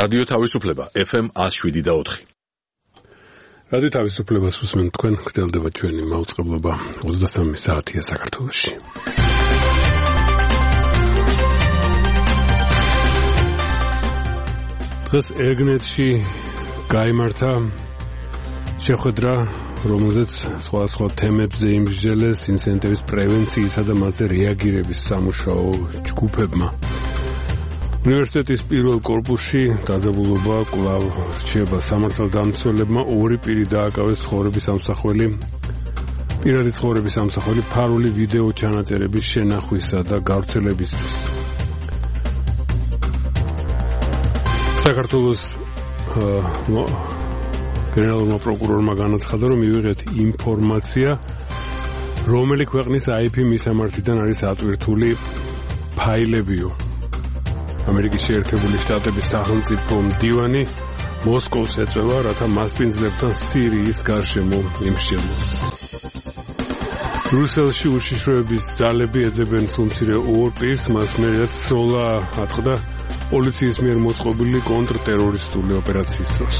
რადიო თავისუფლება FM 107.4. რადიო თავისუფლებას უსმენთ თქვენ, გრძელდება ჩვენი მაუწყებლობა 23 საათია საქართველოში. დღეს ეგნეთში გაიმართა შეხვედრა, რომელზეც სხვადასხვა თემებზე იმსჯელეს ინციდენტების პრევენციისა და მათზე რეაგირების სამუშაო ჯგუფებმა. უნივერსიტეტის პირველ კორპუსში დაძაბულობა კვლავ რჩება. სამართალდამცველებმა ორი პირი დააკავეს ცხოვრების ამსახველი, პირადი ცხოვრების ამსახველი ფარული ვიდეო ჩანაწერების შენახვისა და გავრცელებისთვის. საქართველოს გენერალურმა პროკურორმა განაცხადა, რომ მივიღეთ ინფორმაცია, რომელი ქვეყნის IP მისამართიდან არის ატვირთული ფაილებიო. ამერიკის შეერთებული შტატების სახელმწიფო მდივანი მოსკოვს ეწევა, რათა მასპინძლებთან სირიის გარშემო იმსჯელოს. ბრიუსელში უშიშროების ძალები ეძებენ სულმცირე ორ პირს, მას მერეც სროლა ატყდა პოლიციის მიერ მოწყობილი კონტრტერორისტული ოპერაციის დროს.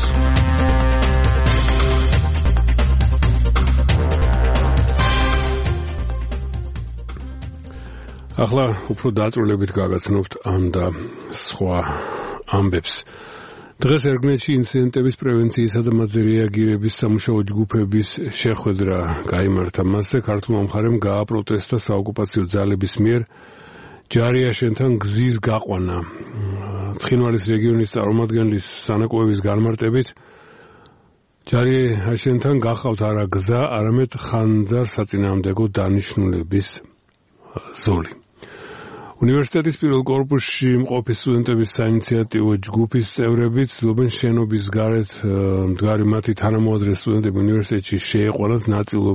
ახლა უფრო დაწვრილებით გაგაცნობთ ამ და სხვა ამბებს. დღეს ერგნეთში ინციდენტების პრევენციისა და მათზე რეაგირების სამუშაო ჯგუფების შეხვედრა გაიმართა. მასზე ქართულმა მხარემ გააპროტესტა საოკუპაციო ძალების მიერ ჯარიაშენთან გზის გაყვანა. ცხინვალის რეგიონის წარმომადგენლის სანაკოების განმარტებით ჯარიაშენთან გახავთ არა გზა, არამედ ხანძარ-საწინააღმდეგო დანიშნულების ზოლი. უნივერსიტეტის პირველ კორპუსში მყოფი სტუდენტების საინიციატივო ჯგუფის წევრები ცდილობენ შენობის გარეთ მდგარი მათი თანამოაზრე სტუდენტები უნივერსიტეტში შეეყვანათ,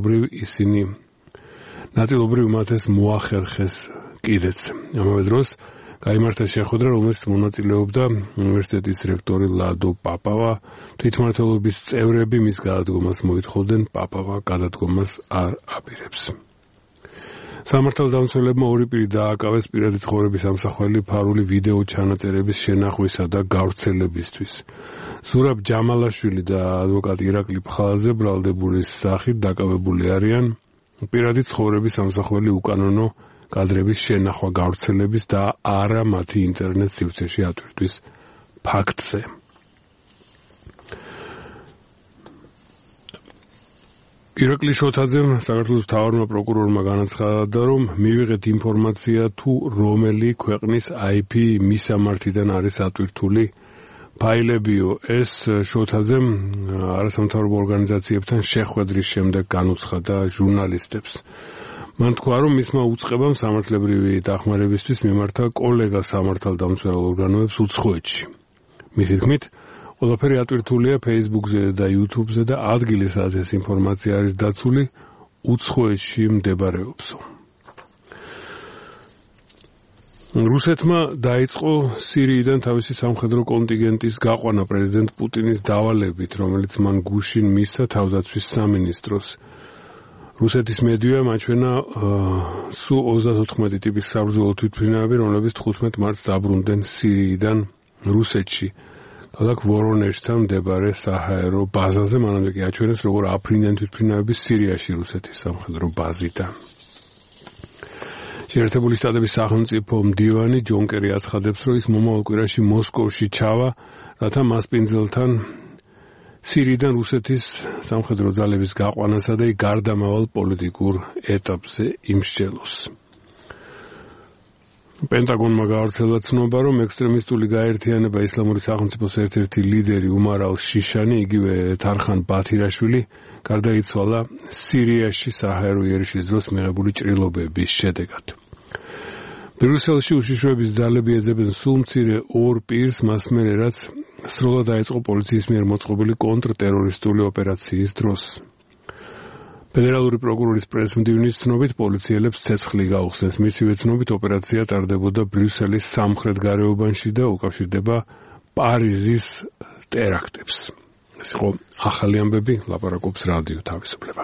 ნაწილობრივ მათ ეს მოახერხეს კიდეც. ამავე დროს გაიმართა შეხვედრა, რომელშიც მონაწილეობდა უნივერსიტეტის რექტორი ლადო პაპავა. თვითმმართველობის წევრები მის გადადგომას მოითხოვდნენ, პაპავა გადადგომას არ აპირებს. სამართალდამცველებმა ორი პირი დააკავეს პირადი ცხოვრების ამსახველი ფარული ვიდეო ჩანაწერების შენახვისა და გავრცელებისთვის. ზურაბ ჯამალაშვილი და ადვოკატი ირაკლი ფხალაძე ბრალდებულის სახით დაკავებული არიან პირადი ცხოვრების ამსახველი უკანონო კადრების შენახვა, გავრცელების და არა მათი ინტერნეტ სივრცეში ატვირთვის ფაქტზე. ირაკლი შოთაძემ საქართველოს მთავარმა პროკურორმა განაცხადა, რომ მივიღეთ ინფორმაცია თუ რომელი ქვეყნის IP მისამართიდან არის ატვირთული ფაილებიო. ეს შოთაძემ არასამთავრობო ორგანიზაციებთან შეხვედრის შემდეგ განუცხადა ჟურნალისტებს. მან თქვა, რომ მისმა უწყებამ სამართლებრივი დახმარებისთვის მიმართა კოლეგა სამართალდამცველ ორგანოებს უცხოეთში. მისი თქმით, ყველაფერი ატვირთულია Facebook-ზე და YouTube-ზე და ადგილი, სადაც ეს ინფორმაცია არის დაცული, უცხოეთში მდებარეობსო. რუსეთმა დაიწყო სირიიდან თავისი სამხედრო კონტინგენტის გაყვანა პრეზიდენტ პუტინის დავალებით, რომელიც მან გუშინ მისცა თავდაცვის სამინისტროს. რუსეთის მედია მაჩვენა Su-34 ტიპის საბრძოლო თვითმფრინავები, რომლებიც 15 მარტს დაბრუნდნენ სირიიდან რუსეთში. ქალაქ ვორონეჟთან მდებარე საჰაერო ბაზაზე მანამდე კი აჩვენეს, როგორ აფრინდნენ თვითმფრინავები სირიაში რუსეთის სამხედრო ბაზიდან. შეერთებული შტატების სახელმწიფო მდივანი ჯონ კერი აცხადებს, რომ ის მომავალ კვირაში მოსკოვში ჩავა, რათა მასპინძელთან სირიიდან რუსეთის სამხედრო ძალების გაყვანასა და გარდამავალ პოლიტიკურ ეტაპზე იმსჯელოს. პენტაგონმა გაავრცელა ცნობა, რომ ექსტრემისტული გაერთიანება ისლამური სახელმწიფოს ერთ-ერთი ლიდერი უმარ ალ-შიშანი, იგივე თარხან ბათირაშვილი, გარდაიცვალა სირიაში საჰაერო იერიშის დროს მიღებული ჭრილობების შედეგად. ბრიუსელში უშიშროების ძალები ეძებენ სულმცირე ორ პირს, მას მერე რაც სროლა დაიწყო პოლიციის მიერ მოწყობილი კონტრტერორისტული ოპერაციის დროს. ფედერალური პროკურორის პრესმდივნის ცნობით პოლიციელებს ცეცხლი გაუხსნეს. მისივე ცნობით ოპერაცია ტარდებოდა ბრიუსელის სამხრეთ გარეუბანში და უკავშირდება პარიზის ტერაქტებს. ეს იყო ახალი ამბები, ლაპარაკობს რადიო თავისუფლება.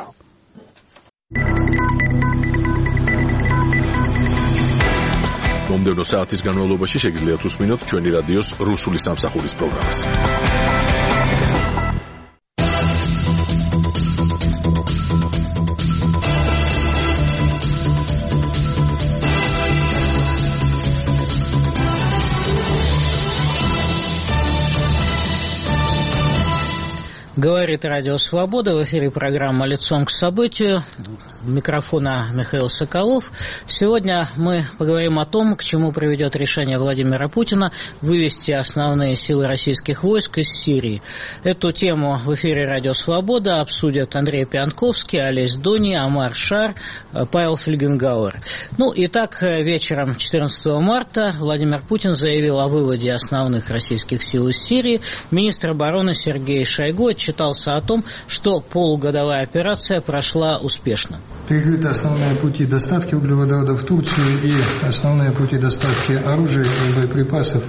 მომდევნო საათის განმავლობაში შეგიძლიათ უსმინოთ ჩვენი რადიოს რუსული სამსახურის პროგრამას. Говорит Радио Свобода, в эфире программа «Лицом к событию». Микрофона Михаил Соколов. Сегодня мы поговорим о том, к чему приведет решение Владимира Путина вывести основные силы российских войск из Сирии. Эту тему в эфире Радио Свобода обсудят Андрей Пьянковский, Олесь Дони, Омар Шар, Павел Фельгенгауэр. Итак, вечером 14 марта Владимир Путин заявил о выводе основных российских сил из Сирии. Министр обороны Сергей Шойгу отчитался о том, что полугодовая операция прошла успешно. Перекрыты основные пути доставки углеводородов в Турцию и основные пути доставки оружия и боеприпасов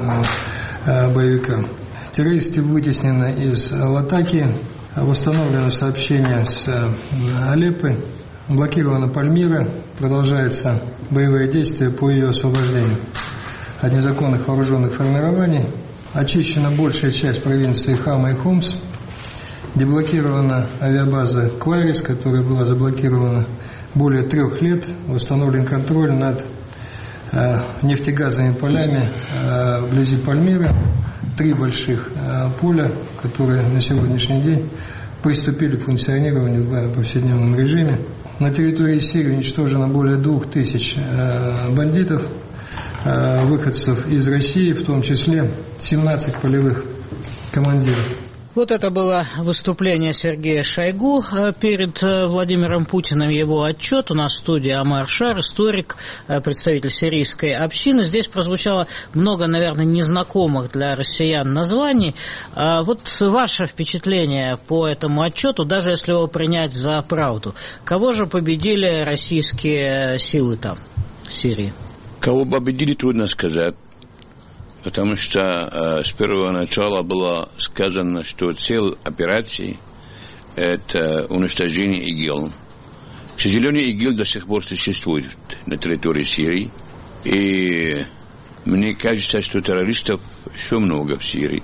боевикам. Террористы вытеснены из Латаки, восстановлено сообщение с Алеппо, блокирована Пальмира, продолжается боевые действия по ее освобождению от незаконных вооруженных формирований, очищена большая часть провинции Хама и Хомс, деблокирована авиабаза Кварис, которая была заблокирована более 3 лет, восстановлен контроль над нефтегазовыми полями вблизи Пальмиры, 3 больших поля, которые на сегодняшний день приступили к функционированию в повседневном режиме. На территории Сирии уничтожено более 2000 бандитов, выходцев из России, в том числе 17 полевых командиров. Вот это было выступление Сергея Шойгу перед Владимиром Путиным, его отчет. У нас в студии Омар Шар, историк, представитель сирийской общины. Здесь прозвучало много, наверное, незнакомых для россиян названий. Вот ваше впечатление по этому отчету, даже если его принять за правду. Кого же победили российские силы там, в Сирии? Кого победили, трудно сказать. Потому что с первого начала было сказано, что цель операции – это уничтожение ИГИЛ. К сожалению, ИГИЛ до сих пор существует на территории Сирии. И мне кажется, что террористов еще много в Сирии.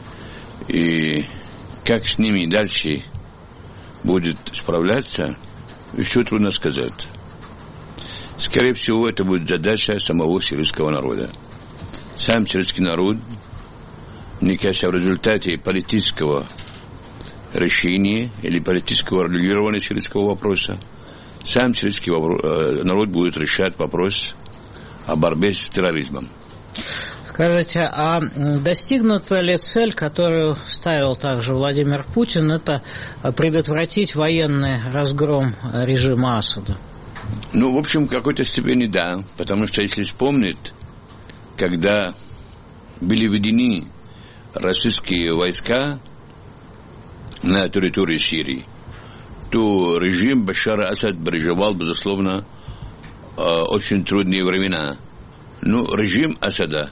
И как с ними дальше будет справляться, еще трудно сказать. Скорее всего, это будет задача самого сирийского народа. Сам сирийский народ, мне кажется, в результате политического решения или политического регулирования сирийского вопроса, сам сирийский народ будет решать вопрос о борьбе с терроризмом. Скажите, а достигнута ли цель, которую ставил также Владимир Путин, это предотвратить военный разгром режима Асада? В общем, в какой-то степени да, потому что, если вспомнить, когда были введены российские войска на территории Сирии, то режим Башара Асад переживал, безусловно, очень трудные времена. Режим Асада,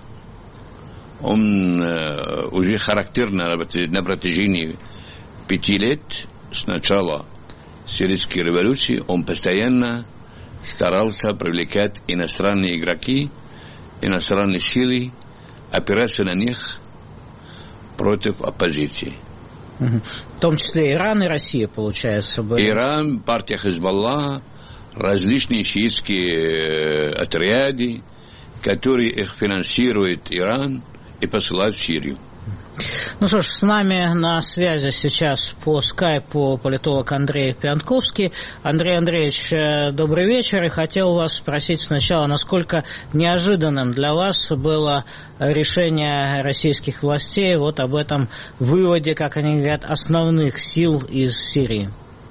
он уже характерно на протяжении 5 лет с начала сирийской революции, он постоянно старался привлекать иностранные игроки, иностранные силы, опираться на них против оппозиции. В том числе Иран и Россия, получается, были. Иран, партия Хизбалла, различные шиитские отряды, которые их финансирует Иран и посылают в Сирию. Что ж, с нами на связи сейчас по скайпу политолог Андрей Пьянковский. Андрей Андреевич, добрый вечер. И хотел вас спросить сначала, насколько неожиданным для вас было решение российских властей вот об этом выводе, как они говорят, основных сил из Сирии?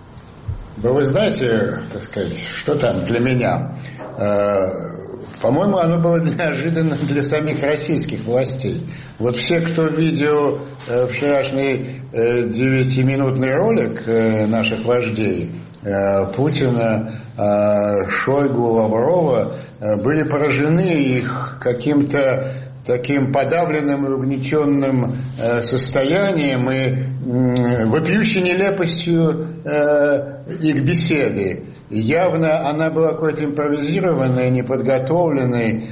Вы знаете, так сказать, что там для меня? По-моему, оно было неожиданно для самих российских властей. Вот все, кто видел вчерашний 9-минутный ролик наших вождей, Путина, Шойгу, Лаврова, были поражены их каким-то таким подавленным и угнетенным состоянием и вопиющей нелепостью их беседы. Явно она была какой-то импровизированной, неподготовленной.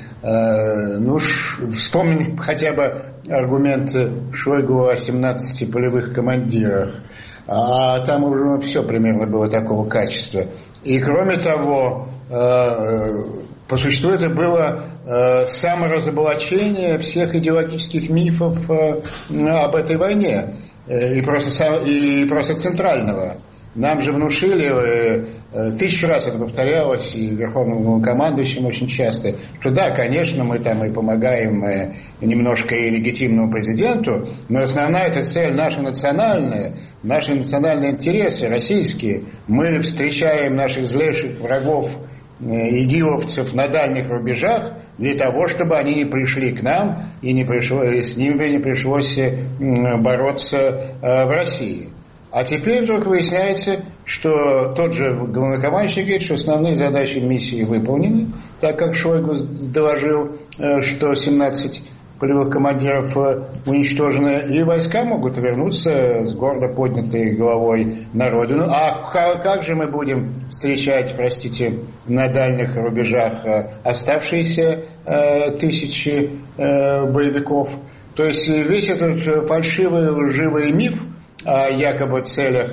Вспомни хотя бы аргумент Шойгу о 17 полевых командирах. А там уже все примерно было такого качества. И кроме того, по существу это было саморазоблачение всех идеологических мифов об этой войне. И просто центрального. Нам же внушили, 1000 раз это повторялось, и верховному командующему очень часто, что да, конечно, мы там и помогаем немножко и легитимному президенту, но основная эта цель наша национальная, наши национальные интересы, российские. Мы встречаем наших злейших врагов, идиовцев на дальних рубежах для того, чтобы они не пришли к нам и с ними не пришлось бороться в России. А теперь вдруг выясняется, что тот же главнокомандующий говорит, что основные задачи миссии выполнены, так как Шойгу доложил, что 17 полевых командиров уничтожены, и войска могут вернуться с гордо поднятой головой на родину. А как же мы будем встречать, на дальних рубежах оставшиеся тысячи боевиков? То есть весь этот фальшивый, лживый миф о якобы целях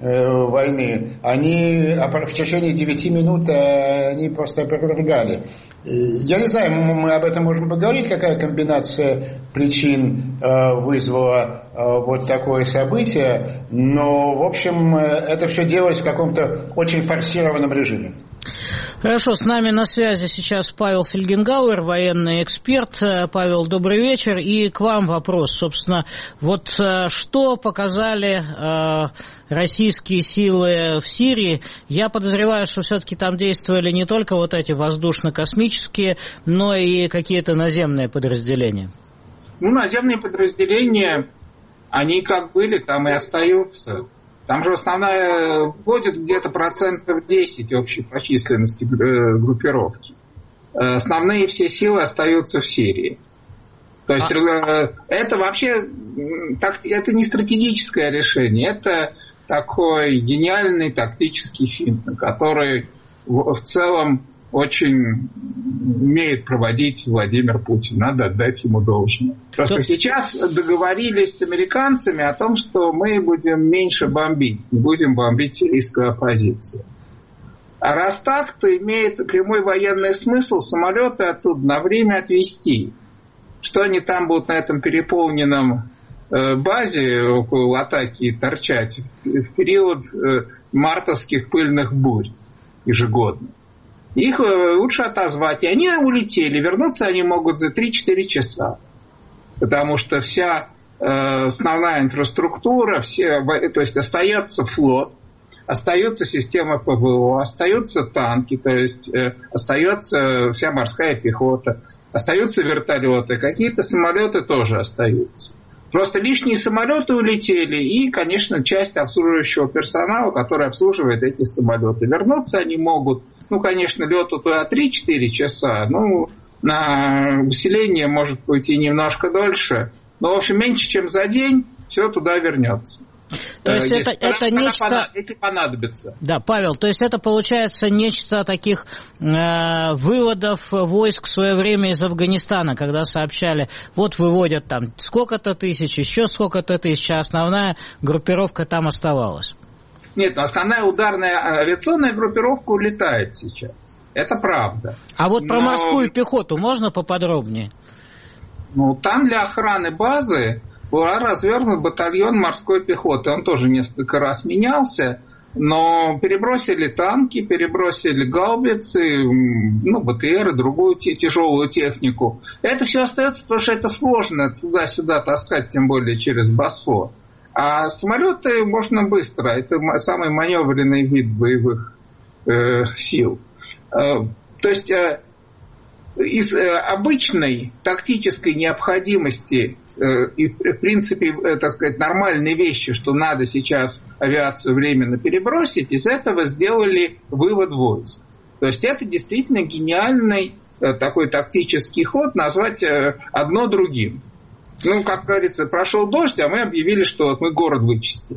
войны, они в течение 9 минут они просто опровергали. Я не знаю, мы об этом можем поговорить, какая комбинация причин вызвала вот такое событие, но, в общем, это все делалось в каком-то очень форсированном режиме. Хорошо, с нами на связи сейчас Павел Фельгенгауэр, военный эксперт. Павел, добрый вечер. И к вам вопрос, собственно, вот что показали российские силы в Сирии? Я подозреваю, что все-таки там действовали не только вот эти воздушно-космические, но и какие-то наземные подразделения. Наземные подразделения, они как были, там и остаются. Там же основная входит где-то 10% общей по численности группировки. Основные все силы остаются в Сирии. То есть это вообще это не стратегическое решение, это такой гениальный тактический финт, который в целом очень умеет проводить Владимир Путин. Надо отдать ему должное. Просто сейчас договорились с американцами о том, что мы будем меньше бомбить, не будем бомбить сирийскую оппозицию. А раз так, то имеет прямой военный смысл самолеты оттуда на время отвезти. Что они там будут на этом переполненном базе около Латакии торчать в период мартовских пыльных бурь ежегодно. Их лучше отозвать. И они улетели. Вернуться они могут за 3-4 часа. Потому что вся основная инфраструктура, то есть остается флот, остается система ПВО, остаются танки, то есть остается вся морская пехота, остаются вертолеты, какие-то самолеты тоже остаются. Просто лишние самолеты улетели, и, конечно, часть обслуживающего персонала, который обслуживает эти самолеты. Вернуться они могут, конечно, лету туда 3-4 часа, на усиление может быть и немножко дольше, но, в общем, меньше, чем за день, все туда вернется. То есть это нечто... Если понадобится. Да, Павел, то есть это получается нечто таких выводов войск в свое время из Афганистана, когда сообщали, вот выводят там сколько-то тысяч, еще сколько-то тысяч, а основная группировка там оставалась. Нет, основная ударная авиационная группировка улетает сейчас. Это правда. А вот про морскую пехоту можно поподробнее? Там для охраны базы был развернут батальон морской пехоты. Он тоже несколько раз менялся, но перебросили танки, перебросили гаубицы, БТР и другую тяжелую технику. Это все остается, потому что это сложно туда-сюда таскать, тем более через Босфор. А самолеты можно быстро. Это самый маневренный вид боевых сил. То есть из обычной тактической необходимости и, в принципе, так сказать, нормальные вещи, что надо сейчас авиацию временно перебросить, из этого сделали вывод войск. То есть это действительно гениальный такой тактический ход, назвать одно другим. как говорится, прошел дождь, а мы объявили, что мы город вычистили.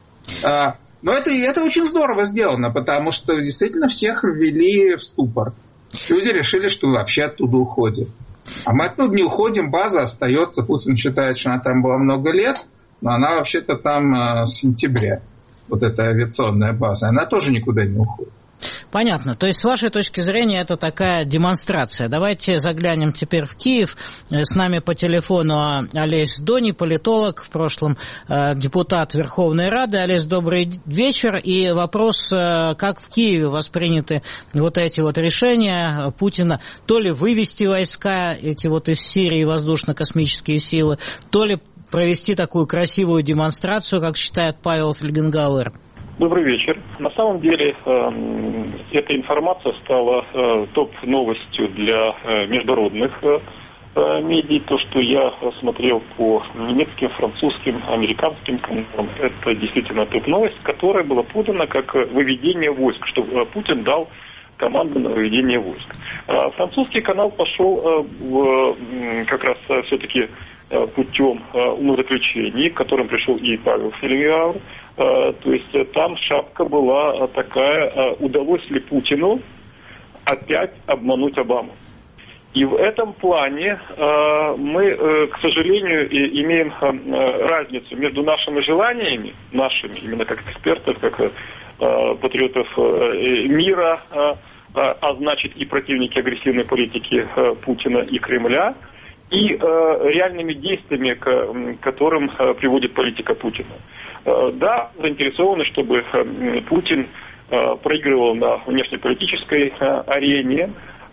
Но это очень здорово сделано, потому что действительно всех ввели в ступор. Люди решили, что вообще оттуда уходим. А мы оттуда не уходим, база остается. Путин считает, что она там была много лет, но она вообще-то там с сентября. Вот эта авиационная база, она тоже никуда не уходит. Понятно. То есть, с вашей точки зрения, это такая демонстрация. Давайте заглянем теперь в Киев. С нами по телефону Олесь Дони, политолог, в прошлом депутат Верховной Рады. Олесь, добрый вечер. И вопрос, как в Киеве восприняты вот эти вот решения Путина, то ли вывести войска эти вот из Сирии, воздушно-космические силы, то ли провести такую красивую демонстрацию, как считает Павел Фельгенгауэр. Добрый вечер. На самом деле, эта информация стала топ-новостью для международных медиа. То, что я смотрел по немецким, французским, американским каналам, это действительно топ-новость, которая была подана как выведение войск, что Путин дал команду на выведение войск. Французский канал пошел как раз все-таки путем умозаключений, к которым пришел и Павел Фельгенгауэр. То есть там шапка была такая: удалось ли Путину опять обмануть Обаму. И в этом плане мы, к сожалению, имеем разницу между нашими желаниями, нашими, именно как экспертов, как патриотов мира, а значит и противники агрессивной политики Путина и Кремля, и реальными действиями, к которым приводит политика Путина. Да, заинтересованы, чтобы Путин проигрывал на внешнеполитической арене,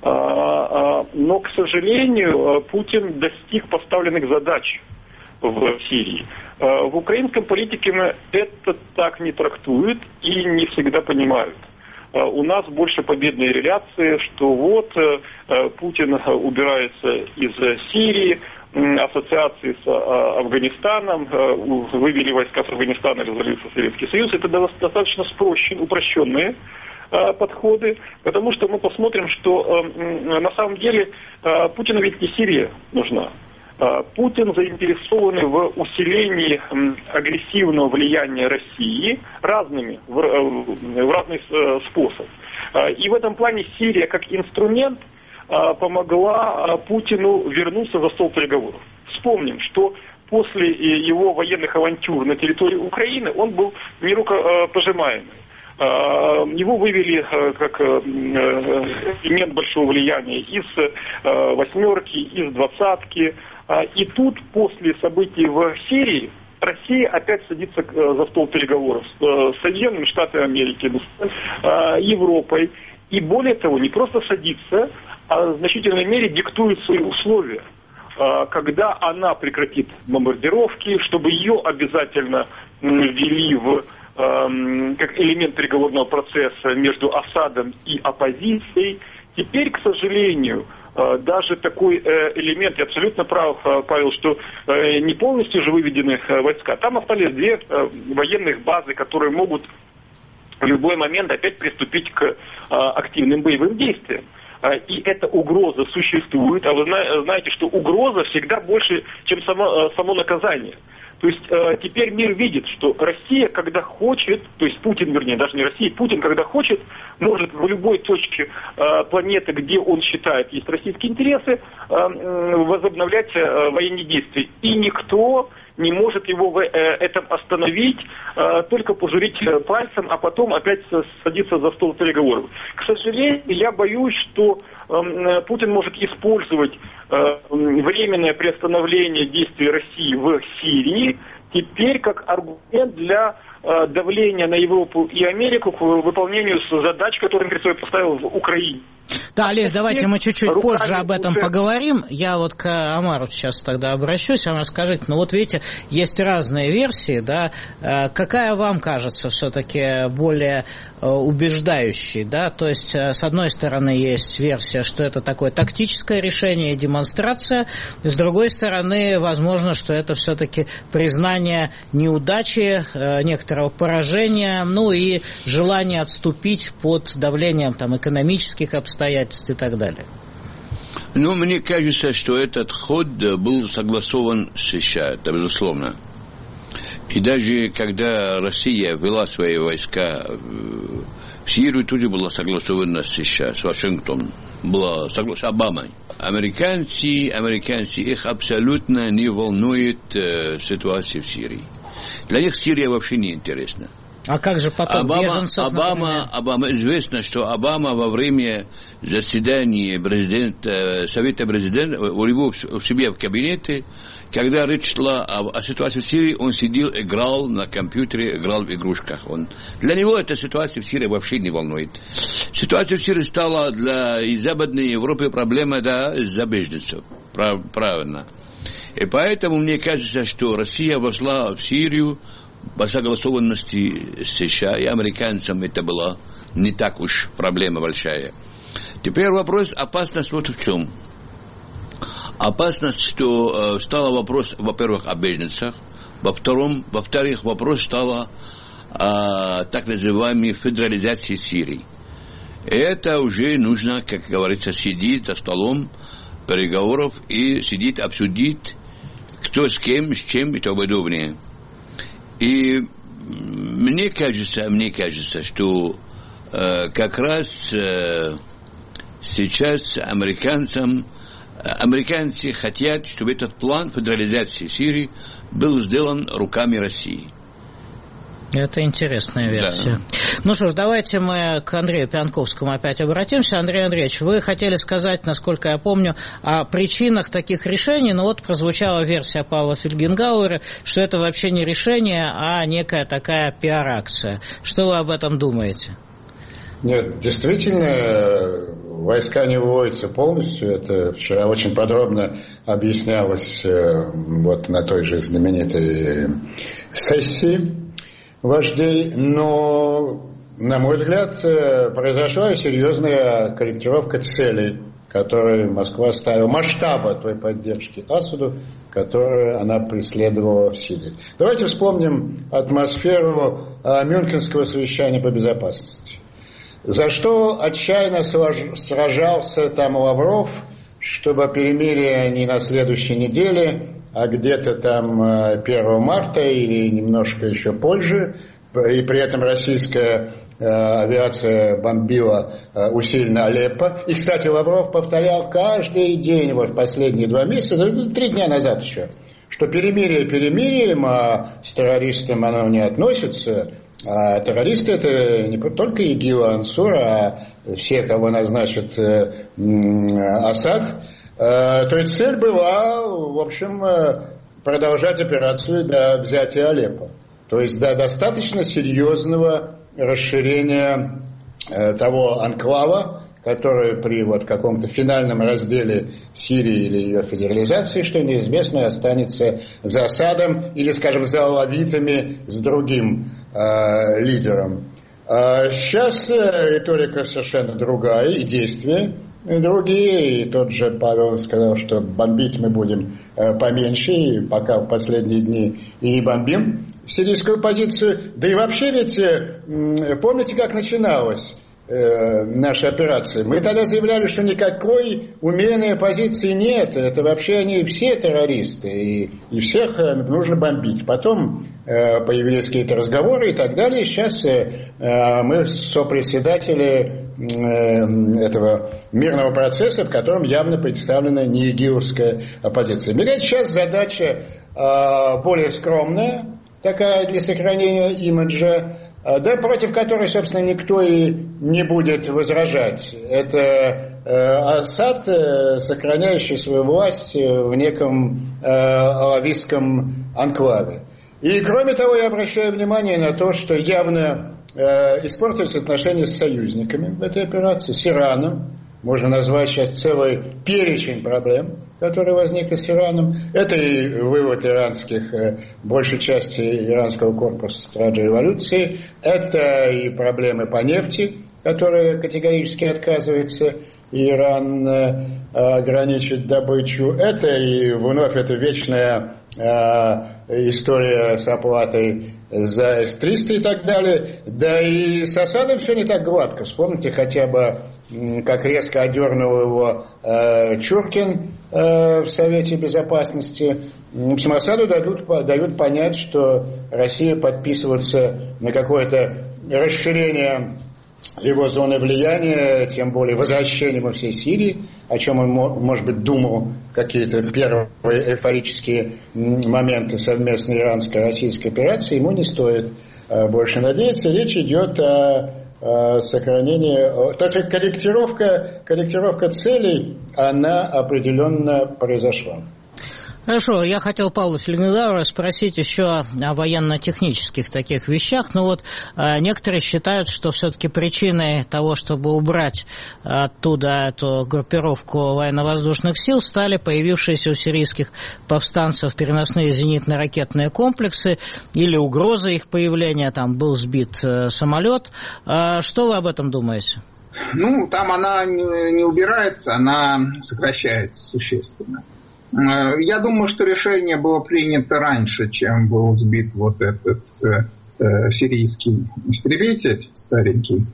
но, к сожалению, Путин достиг поставленных задач в Сирии. В украинском политике это так не трактуют и не всегда понимают. У нас больше победные реляции, что вот Путин убирается из Сирии, ассоциации с Афганистаном, вывели войска с Афганистана, развалился Советский Союз. Это достаточно упрощенные подходы, потому что мы посмотрим, что на самом деле Путину ведь не Сирия нужна. Путин заинтересован в усилении агрессивного влияния России в разных способах. И в этом плане Сирия как инструмент помогла Путину вернуться за стол переговоров. Вспомним, что после его военных авантюр на территории Украины он был нерукопожимаемый. Его вывели как элемент большого влияния из «восьмерки», из «двадцатки». И тут, после событий в Сирии, Россия опять садится за стол переговоров с Соединенными Штатами Америки, с Европой. И более того, не просто садится, а в значительной мере диктует свои условия. Когда она прекратит бомбардировки, чтобы ее обязательно ввели как элемент переговорного процесса между Асадом и оппозицией. Теперь, к сожалению, даже такой элемент, я абсолютно прав, Павел, что не полностью же выведены войска. Там остались две военных базы, которые могут в любой момент опять приступить к активным боевым действиям. И эта угроза существует, а вы знаете, что угроза всегда больше, чем само наказание. То есть теперь мир видит, что Россия, когда хочет, то есть Путин, вернее, даже не Россия, Путин, когда хочет, может в любой точке планеты, где он считает есть российские интересы, возобновлять военные действия. И никто не может его в этом остановить, только пожурить пальцем, а потом опять садиться за стол переговоров. К сожалению, я боюсь, что Путин может использовать временное приостановление действий России в Сирии теперь как аргумент для давления на Европу и Америку к выполнению задач, которые он перед собой поставил в Украине. Да, Олесь, давайте мы чуть-чуть позже об этом поговорим. Я вот к Омару сейчас тогда обращусь. Омар, скажите, ну вот видите, есть разные версии, да, какая вам кажется все-таки более убеждающей, да, то есть с одной стороны есть версия, что это такое тактическое решение, демонстрация, с другой стороны, возможно, что это все-таки признание неудачи, некоторого поражения, ну и желание отступить под давлением там экономических обстоятельств и так далее. Ну, мне кажется, что этот ход был согласован с США, это безусловно. И даже когда Россия ввела свои войска в Сирию, тоже было согласовано с США, с Вашингтоном. Было согласовано с Обамой. Американцы, их абсолютно не волнует ситуация в Сирии. Для них Сирия вообще не интересна. А как же потом беженцев, Обама, известно, что Обама во время заседания Совета президента у него у себя в кабинете, когда речь шла о ситуации в Сирии, он сидел, играл на компьютере, играл в игрушках. Для него эта ситуация в Сирии вообще не волнует. Ситуация в Сирии стала для Западной Европы проблемой из-за беженцев. Правильно. И поэтому мне кажется, что Россия вошла в Сирию по согласованности с США, и американцам это была не так уж проблема большая. Теперь вопрос, опасность вот в чем. Опасность, что стал вопрос, во-первых, о беженцах, во-вторых, вопрос стал о так называемой федерализации Сирии. И это уже нужно, как говорится, сидеть за столом переговоров и сидеть, обсудить, кто с кем, с чем и тому подобное. И мне кажется, что как раз сейчас американцы хотят, чтобы этот план федерализации Сирии был сделан руками России. Это интересная версия. Да. Ну что ж, давайте мы к Андрею Пьянковскому опять обратимся. Андрей Андреевич, вы хотели сказать, насколько я помню, о причинах таких решений, но вот прозвучала версия Павла Фельгенгауэра, что это вообще не решение, а некая такая пиар-акция. Что вы об этом думаете? Нет, действительно, войска не выводятся полностью. Это вчера очень подробно объяснялось вот на той же знаменитой сессии вождей, но, на мой взгляд, произошла серьезная корректировка целей, которые Москва ставила, масштаба той поддержки Асаду, которую она преследовала в Сирии. Давайте вспомним атмосферу Мюнхенского совещания по безопасности. За что отчаянно сражался там Лавров, чтобы перемирие не на следующей неделе, а где-то там 1 марта или немножко еще позже, и при этом российская авиация бомбила усиленно Алеппо. И, кстати, Лавров повторял каждый день, вот последние 2 месяца, 3 дня назад еще, что перемирие перемирием, а с террористом оно не относится. А террористы это не только ИГИЛ, Ансур, а все, кого назначит Асад. То есть цель была, в общем, продолжать операцию до взятия Алеппо. То есть до достаточно серьезного расширения того анклава, который при вот каком-то финальном разделе Сирии или ее федерализации, что неизвестно, останется за Асадом или, скажем, за алавитами с другим лидером. Сейчас риторика совершенно другая и действия другие, и тот же Павел сказал, что бомбить мы будем поменьше, и пока в последние дни и не бомбим сирийскую позицию. Да и вообще ведь, помните, как начиналась наша операция? Мы тогда заявляли, что никакой умеренной оппозиции нет, это вообще они все террористы, и всех нужно бомбить. Потом появились какие-то разговоры и так далее. Сейчас мы сопредседатели этого мирного процесса, в котором явно представлена неигиловская оппозиция. Мне кажется, сейчас задача более скромная, такая для сохранения имиджа, да, против которой, собственно, никто и не будет возражать. Это Асад, сохраняющий свою власть в неком алавистском анклаве. И, кроме того, я обращаю внимание на то, что явно испортились отношения с союзниками в этой операции, с Ираном. Можно назвать сейчас целый перечень проблем, которые возникли с Ираном. Это и вывод иранских, большей части иранского корпуса Стражи революции. Это и проблемы по нефти, которые категорически отказывается Иран ограничить добычу. Это и вновь это вечная история с оплатой за С-300 и так далее. Да и с Асадом все не так гладко. Вспомните хотя бы, как резко одернул его Чуркин в Совете Безопасности. В общем, Асаду дают понять, что Россия подписываться на какое-то расширение его зоны влияния, тем более возвращение во всей Сирии, о чем он, может быть, думал, какие-то первые эйфорические моменты совместной иранско-российской операции, ему не стоит больше надеяться. Речь идет о сохранении, так сказать, корректировка целей, она определенно произошла. Хорошо, я хотел Павла Фельгенауэра спросить еще о военно-технических таких вещах. Но вот некоторые считают, что все-таки причиной того, чтобы убрать оттуда эту группировку военно-воздушных сил, стали появившиеся у сирийских повстанцев переносные зенитно-ракетные комплексы или угроза их появления, там был сбит самолет. Что вы об этом думаете? Ну, там она не убирается, она сокращается существенно. Я думаю, что решение было принято раньше, чем был сбит вот этот сирийский истребитель старенький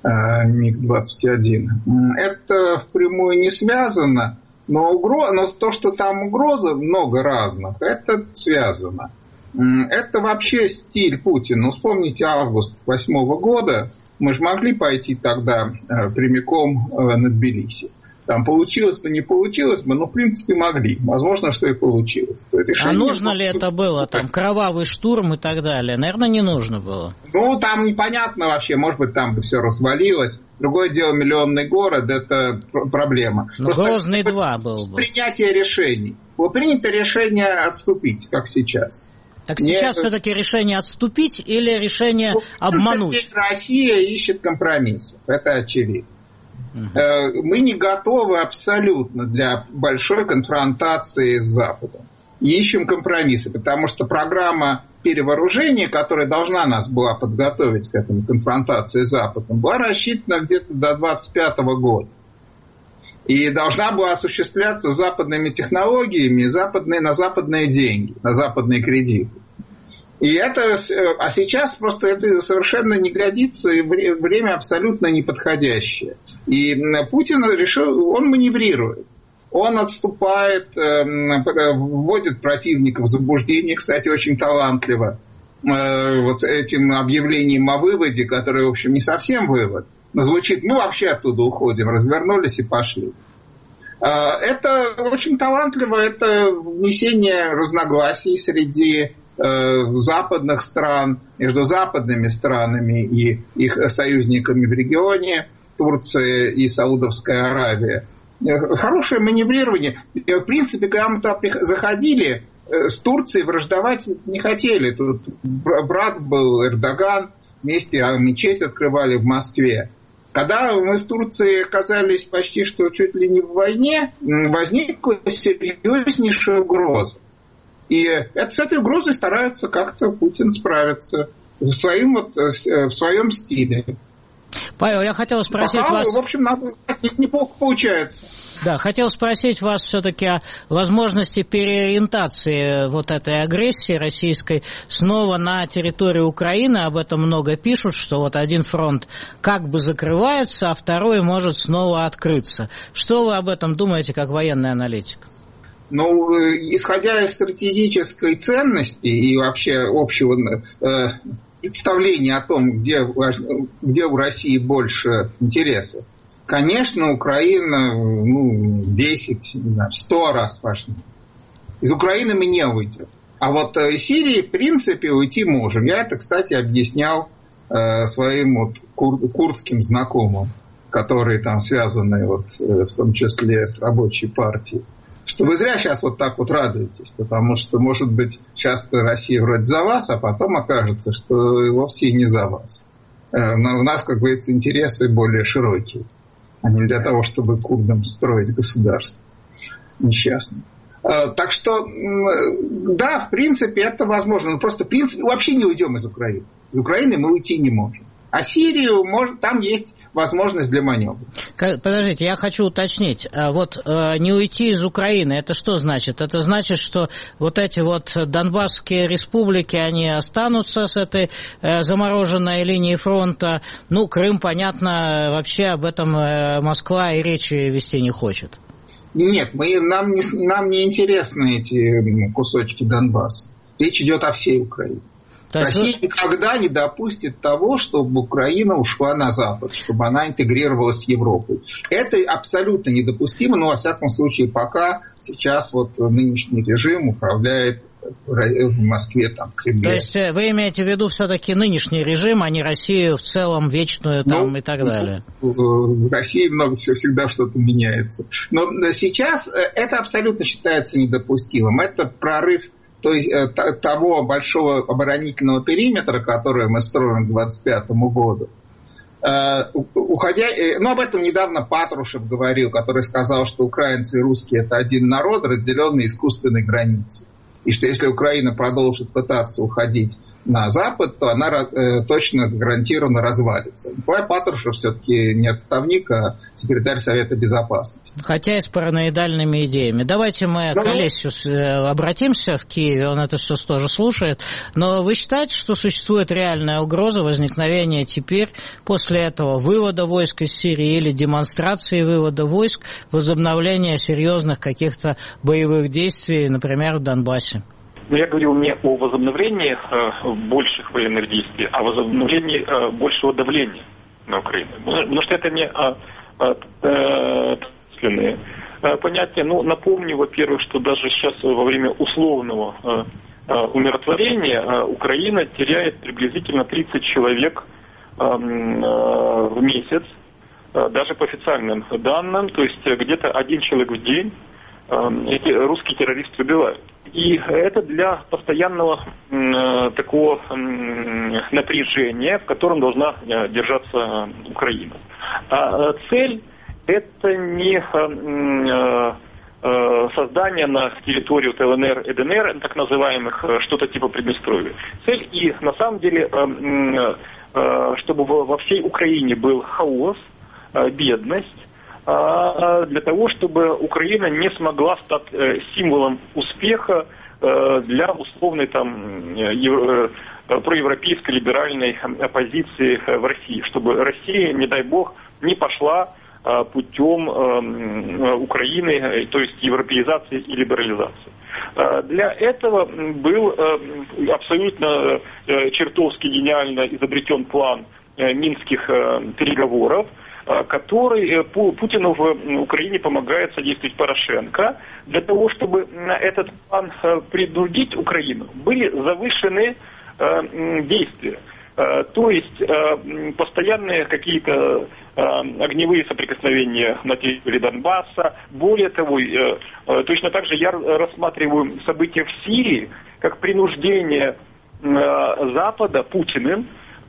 МиГ-21. Это впрямую не связано, но то, что там угрозы много разных, это связано. Это вообще стиль Путина. Ну, вспомните август 2008 года. Мы же могли пойти тогда прямиком на Тбилиси. Там получилось бы, не получилось бы, но в принципе могли. Возможно, что и получилось. А нужно ли это было? Там кровавый штурм и так далее? Наверное, не нужно было. Ну, там непонятно вообще. Может быть, там бы все развалилось. Другое дело, миллионный город, это проблема. Но Грозный 2 был бы. Принятие решений. Было принято решение отступить, как сейчас. Так сейчас все-таки решение отступить или решение обмануть? Россия ищет компромиссов. Это очевидно. Мы не готовы абсолютно для большой конфронтации с Западом. Ищем компромиссы, потому что программа перевооружения, которая должна нас была подготовить к этому конфронтации с Западом, была рассчитана где-то до 2025 года. И должна была осуществляться западными технологиями, на западные деньги, на западные кредиты. А сейчас просто это совершенно не годится, и время абсолютно неподходящее. И Путин решил, он маневрирует. Он отступает, вводит противника в заблуждение, кстати, очень талантливо. Вот с этим объявлением о выводе, которое, в общем, не совсем вывод, но звучит, вообще оттуда уходим, развернулись и пошли. Это очень талантливо, это внесение разногласий среди западных стран, между западными странами и их союзниками в регионе, Турция и Саудовская Аравия. Хорошее маневрирование. В принципе, когда мы туда заходили, с Турцией враждовать не хотели. Тут брат был Эрдоган, вместе мечеть открывали в Москве. Когда мы с Турцией оказались почти что чуть ли не в войне, возникла серьезнейшая угроза. И с этой угрозой старается как-то Путин справиться в своем стиле. Павел, я хотел спросить вас... В общем, неплохо получается. Да, хотел спросить вас все-таки о возможности переориентации вот этой агрессии российской снова на территорию Украины. Об этом много пишут, что вот один фронт как бы закрывается, а второй может снова открыться. Что вы об этом думаете, как военный аналитик? Ну, исходя из стратегической ценности и вообще общего представления о том, где у России больше интересов, конечно, Украина 10, не знаю, 100 раз важнее. Из Украины мы не уйдем. А вот из Сирии, в принципе, уйти можем. Я это, кстати, объяснял своим курдским знакомым, которые там связаны в том числе с рабочей партией. Что вы зря сейчас вот так вот радуетесь, потому что, может быть, сейчас Россия вроде за вас, а потом окажется, что вовсе не за вас. У нас, как говорится, интересы более широкие, а не для того, чтобы курдам строить государство несчастное. Так что, да, в принципе, это возможно. Но просто, в принципе, вообще не уйдем из Украины. Из Украины мы уйти не можем. А Сирию, там есть возможность для маневра. Подождите, я хочу уточнить. Вот не уйти из Украины, это что значит? Это значит, что вот эти вот донбасские республики, они останутся с этой замороженной линией фронта. Ну, Крым, понятно, вообще об этом Москва и речи вести не хочет. Нет, нам не интересны эти кусочки Донбасса. Речь идет о всей Украине. Россия никогда не допустит того, чтобы Украина ушла на Запад, чтобы она интегрировалась с Европой. Это абсолютно недопустимо, но, во всяком случае, пока сейчас вот нынешний режим управляет в Москве, там, в Кремле. То есть вы имеете в виду все-таки нынешний режим, а не Россию в целом вечную там, и так далее? В России много всегда что-то меняется. Но сейчас это абсолютно считается недопустимым. Это прорыв того большого оборонительного периметра, который мы строим к 2025 году. Об этом недавно Патрушев говорил, который сказал, что украинцы и русские – это один народ, разделенный искусственной границей. И что если Украина продолжит пытаться уходить на Запад, то она точно гарантированно развалится. Николай Патрушев все-таки не отставник, а секретарь Совета Безопасности. Хотя и с параноидальными идеями. Давайте мы к Олесю обратимся в Киеве, он это все тоже слушает. Но вы считаете, что существует реальная угроза возникновения теперь, после этого, вывода войск из Сирии или демонстрации вывода войск, возобновления серьезных каких-то боевых действий, например, в Донбассе? Но я говорил не о возобновлении больших военных действий, а о возобновлении большего давления на Украину. Потому что это не понятия. Ну, напомню, во-первых, что даже сейчас во время условного умиротворения Украина теряет приблизительно 30 человек в месяц, даже по официальным данным, то есть где-то 1 человек в день эти русские террористы убивают. И это для постоянного такого напряжения, в котором должна держаться Украина. А цель – это не создание на территории ЛНР и ДНР, так называемых, что-то типа Приднестровья. Цель и на самом деле, чтобы во всей Украине был хаос, бедность, для того, чтобы Украина не смогла стать символом успеха для условной там проевропейской либеральной оппозиции в России, чтобы Россия, не дай бог, не пошла путем Украины, то есть европеизации и либерализации. Для этого был абсолютно чертовски гениально изобретен план минских переговоров, который Путину в Украине помогает содействовать Порошенко, для того, чтобы на этот план принудить Украину, были завышены действия. То есть постоянные какие-то огневые соприкосновения на территории Донбасса. Более того, точно так же я рассматриваю события в Сирии как принуждение Запада Путиным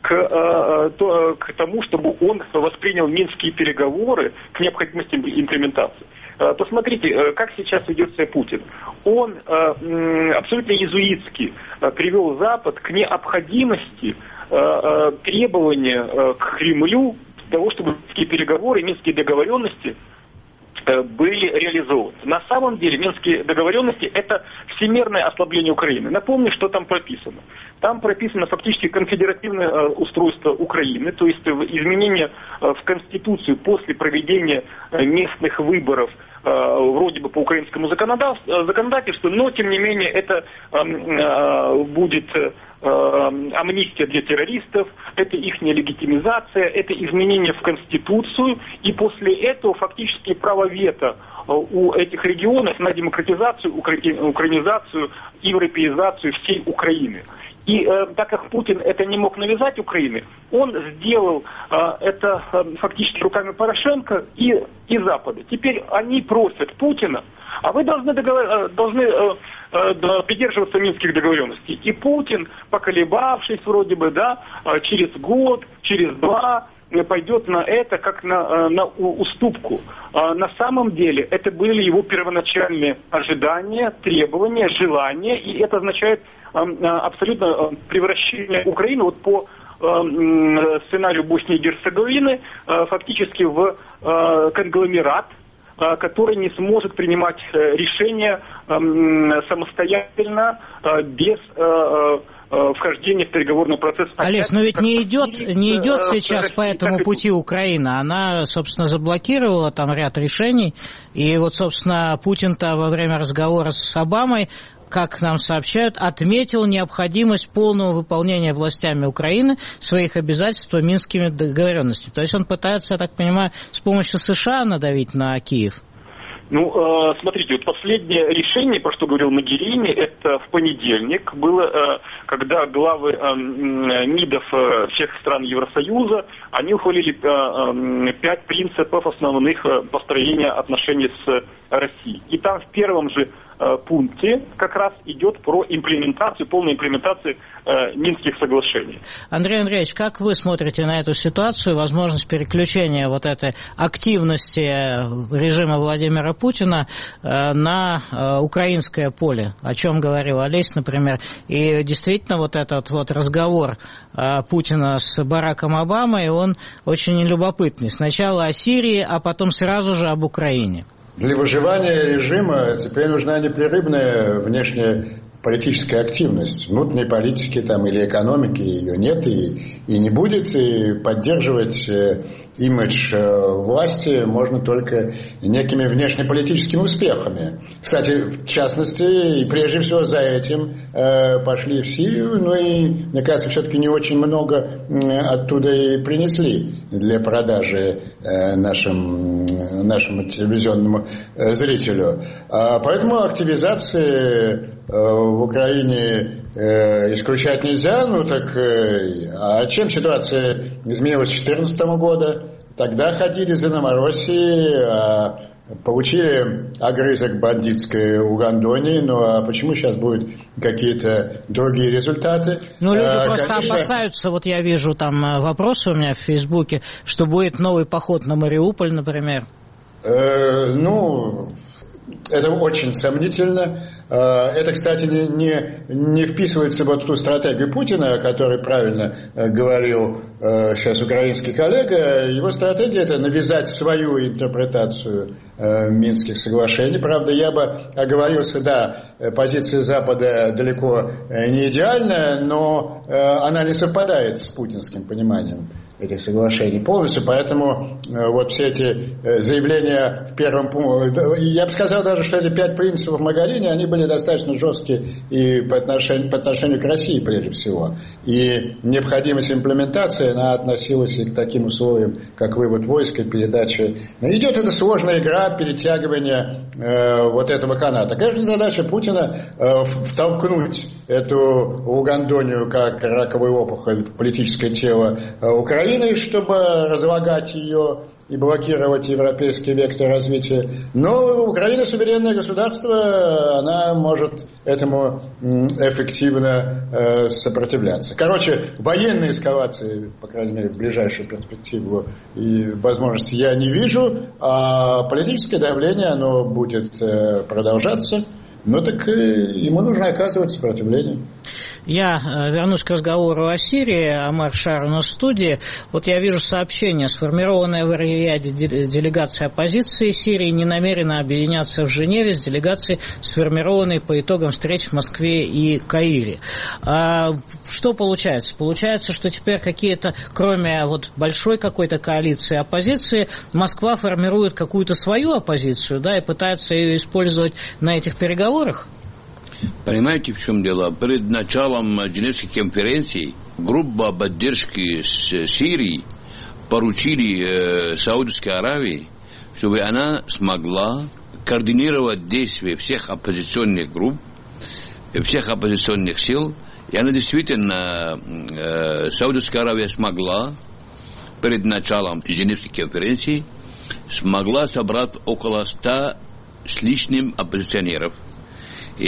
к тому, чтобы он воспринял минские переговоры к необходимости имплементации. Посмотрите, как сейчас ведет себя Путин. Он абсолютно иезуитски привел Запад к необходимости требования к Кремлю того, чтобы минские переговоры, минские договоренности были реализованы. На самом деле минские договоренности – это всемирное ослабление Украины. Напомню, что там прописано. Там прописано фактически конфедеративное устройство Украины, то есть изменение в Конституцию после проведения местных выборов вроде бы по украинскому законодательству, но тем не менее это будет амнистия для террористов, это их легитимизация, это изменение в Конституцию, и после этого фактически право вето у этих регионов на демократизацию, украинизацию, европеизацию всей Украины. И так как Путин это не мог навязать Украине, он сделал это фактически руками Порошенко и Запада. Теперь они просят Путина, а вы должны придерживаться минских договоренностей. И Путин, поколебавшись вроде бы, через год, через два, пойдет на это как на уступку. На самом деле это были его первоначальные ожидания, требования, желания, и это означает абсолютно превращение Украины вот по сценарию Боснии и Герцеговины фактически в конгломерат, который не сможет принимать решения самостоятельно, без вхождения в переговорный процесс. Олесь, но ведь не идет сейчас по этому пути Украина. Она, собственно, заблокировала там ряд решений. И вот, собственно, Путин-то во время разговора с Обамой, как нам сообщают, отметил необходимость полного выполнения властями Украины своих обязательств по Минскими договоренностями. То есть он пытается, я так понимаю, с помощью США надавить на Киев? Ну, смотрите, вот последнее решение, про что говорил Могерини, это в понедельник было, когда главы МИДов всех стран Евросоюза, они ухвалили 5 принципов основных построения отношений с Россией. И там в первом же пункте как раз идет про имплементацию, полную имплементацию Минских соглашений. Андрей Андреевич, как вы смотрите на эту ситуацию, возможность переключения вот этой активности режима Владимира Путина на украинское поле, о чем говорил Олесь, например, и действительно вот этот вот разговор Путина с Бараком Обамой, он очень любопытный. Сначала о Сирии, а потом сразу же об Украине. Для выживания режима теперь нужна непрерывная внешняя политическая активность. Внутренней политики там, или экономики ее нет и не будет. И поддерживать имидж власти можно только некими внешнеполитическими успехами. Кстати, в частности, и прежде всего за этим пошли в Сирию, но и, мне кажется, все-таки не очень много оттуда и принесли для продажи нашему телевизионному зрителю. Поэтому активизации в Украине исключать нельзя. Ну так, а чем ситуация изменилась с 2014 года? Тогда ходили за Новороссией, получили огрызок бандитской Угандонии, ну а почему сейчас будут какие-то другие результаты? Ну, люди просто опасаются, вот я вижу там вопросы у меня в Фейсбуке, что будет новый поход на Мариуполь, например. Это очень сомнительно. Это, кстати, не вписывается вот в ту стратегию Путина, о которой правильно говорил сейчас украинский коллега. Его стратегия – это навязать свою интерпретацию Минских соглашений. Правда, я бы оговорился, да, позиция Запада далеко не идеальная, но она не совпадает с путинским пониманием этих соглашений полностью, поэтому вот все эти заявления в первом пункте, я бы сказал даже, что эти 5 принципов Могерини, они были достаточно жесткие и по отношению к России прежде всего, и необходимость имплементации, она относилась и к таким условиям, как вывод войск и передача. Идет эта сложная игра перетягивания вот этого каната. Конечно, задача Путина втолкнуть эту Угандонию как раковую опухоль в политическое тело Украины, чтобы разлагать ее и блокировать европейский вектор развития. Но Украина суверенное государство, она может этому эффективно сопротивляться. Короче, военной эскалации, по крайней мере, в ближайшую перспективу и возможности я не вижу, а политическое давление, оно будет продолжаться. Но так ему нужно оказывать сопротивление. Я вернусь к разговору о Сирии. Амар Шар у нас в студии. Вот я вижу сообщение. Сформированная в Риаде делегация оппозиции Сирии не намерена объединяться в Женеве с делегацией, сформированной по итогам встреч в Москве и Каире. Что получается? Получается, что теперь какие-то, кроме вот большой какой-то коалиции оппозиции, Москва формирует какую-то свою оппозицию, да, и пытается ее использовать на этих переговорах? Понимаете, в чем дело? Перед началом Женевской конференции группа поддержки Сирии поручили Саудовской Аравии, чтобы она смогла координировать действия всех оппозиционных групп, всех оппозиционных сил. И она действительно, Саудовская Аравия смогла перед началом Женевской конференции смогла собрать около 100 с лишним оппозиционеров. И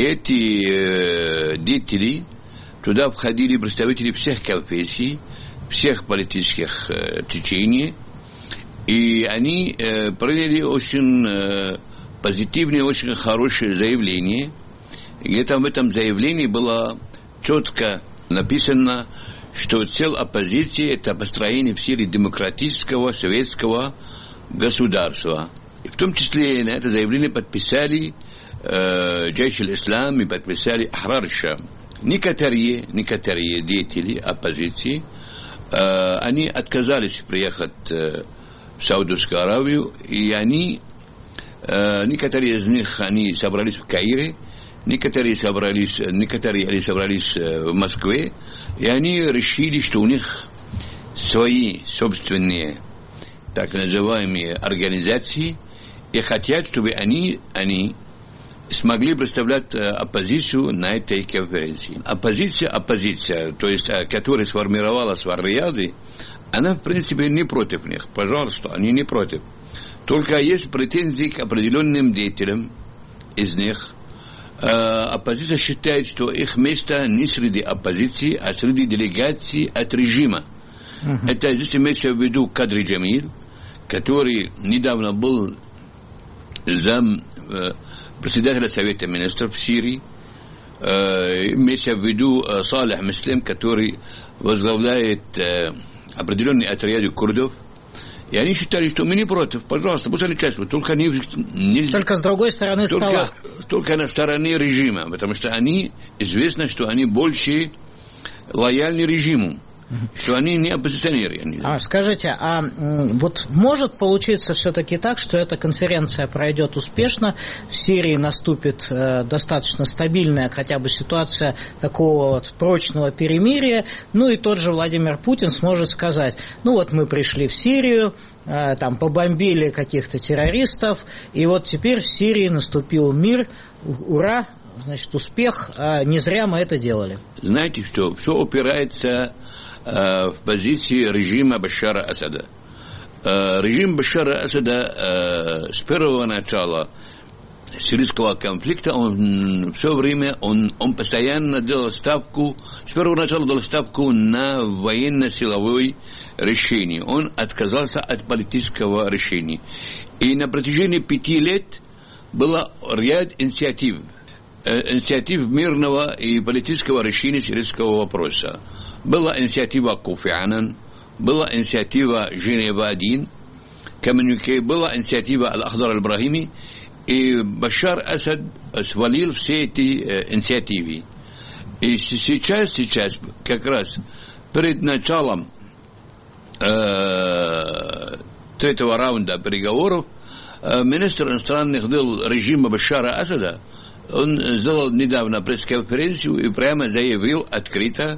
эти деятели, туда входили представители всех конфессий, всех политических течений, и они приняли очень позитивное, очень хорошее заявление. Где-то в этом заявлении было четко написано, что цель оппозиции – это построение в Сирии демократического советского государства. И в том числе на это заявление подписали Джейш аль-Ислам и подписали Ахрар аль-Шам. Некоторые деятели оппозиции, они отказались приехать в Саудовскую Аравию, и некоторые из них они собрались в Каире, некоторые собрались в Москве, и они решили, что у них свои собственные так называемые организации, и хотят, чтобы они смогли представлять оппозицию на этой конференции. Оппозиция, то есть, которая сформировалась в Рияде, она, в принципе, не против них. Пожалуйста, они не против. Только есть претензии к определенным деятелям из них. Оппозиция считает, что их место не среди оппозиции, а среди делегаций от режима. Это здесь имеется в виду Кадри Джамиль, который недавно был зам председателя Совета министров в Сирии. Имеется в виду Салих Муслим, который возглавляет определенные отряды курдов. И они считали, что мы не против, пожалуйста, пусть они участвуют, только только с другой стороны стола. Только на стороне режима, потому что известно, что они больше лояльны режиму, что они не оппозиционеры. Скажите, вот может получиться все-таки так, что эта конференция пройдет успешно, в Сирии наступит достаточно стабильная хотя бы ситуация такого вот прочного перемирия, и тот же Владимир Путин сможет сказать, мы пришли в Сирию, там побомбили каких-то террористов, и вот теперь в Сирии наступил мир, ура, значит, успех, не зря мы это делали. Знаете что, все опирается в позиции режима Башара Асада. Режим Башара Асада с первого начала сирийского конфликта, он все время, он постоянно делал ставку, с первого начала делал ставку на военно-силовое решение. Он отказался от политического решения. И на протяжении 5 лет было ряд инициатив мирного и политического решения сирийского вопроса. Была инициатива Кофи Аннан, была инициатива Женева-1, коммюнике, была инициатива Аль-Ахдар Аль-Брахими, и Башар Асад свалил все эти инициативы. И сейчас, как раз перед началом 3-го раунда переговоров, министр иностранных дел режима Башара Асада, он сделал недавно пресс-конференцию и прямо заявил открыто,